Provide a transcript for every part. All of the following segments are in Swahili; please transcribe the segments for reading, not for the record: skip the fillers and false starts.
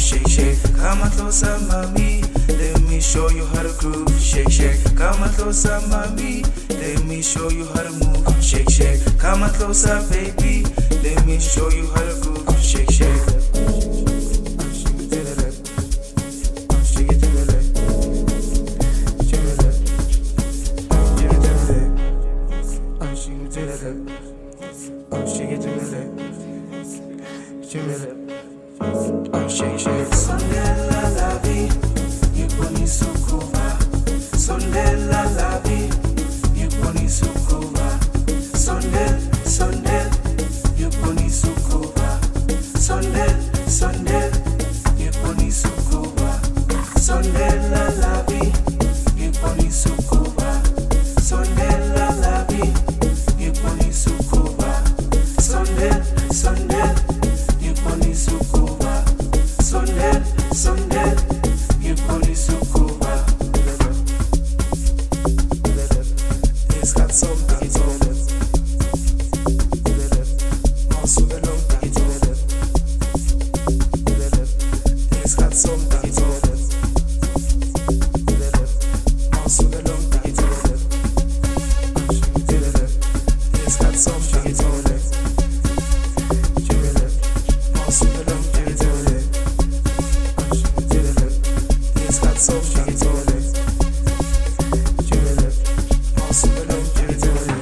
shake, shake. Come on closer, mommy. Let me show you how to groove. Shake, shake. Come on closer, mommy. Let me show you how to move. Shake, shake. Come on closer, baby. Let me show you how to groove. Shake, shake. Shake, shake. Sondela la vie, yiponi sukuva. Sondela la vie, yiponi sukuva. Sondel, sondel, yiponi sukuva. Sondel, sondel, yiponi sukuva. Sondela la vie, yiponi sukuva. Sondela la vie, yiponi sukuva. Sondel, sondel, yiponi sukuva. Sondel, sondel, yiponi sukuva. It's got some dance on it. Also the long dance on it. It's got some dance on it. Also the long dance on it. It's got some dance on it. Also the long dance on it. It's got some dance on it. Also the long dance on it.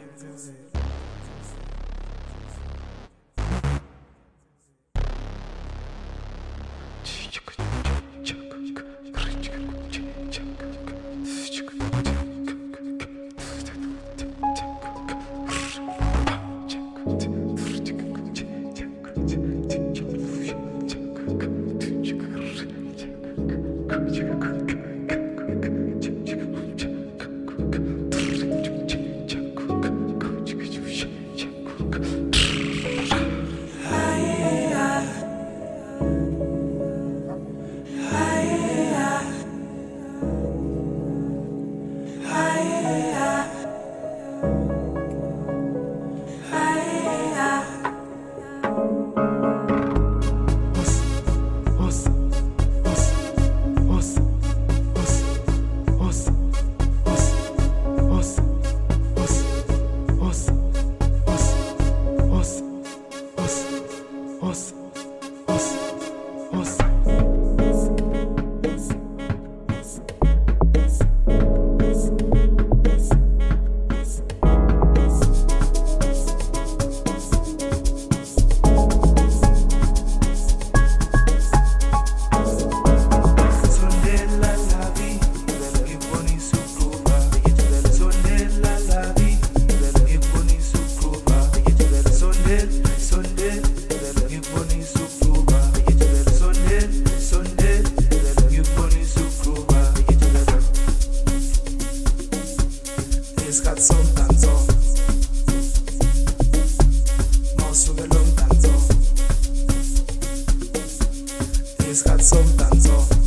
It's got some dance on. Also the long dance on. It's got some dance on.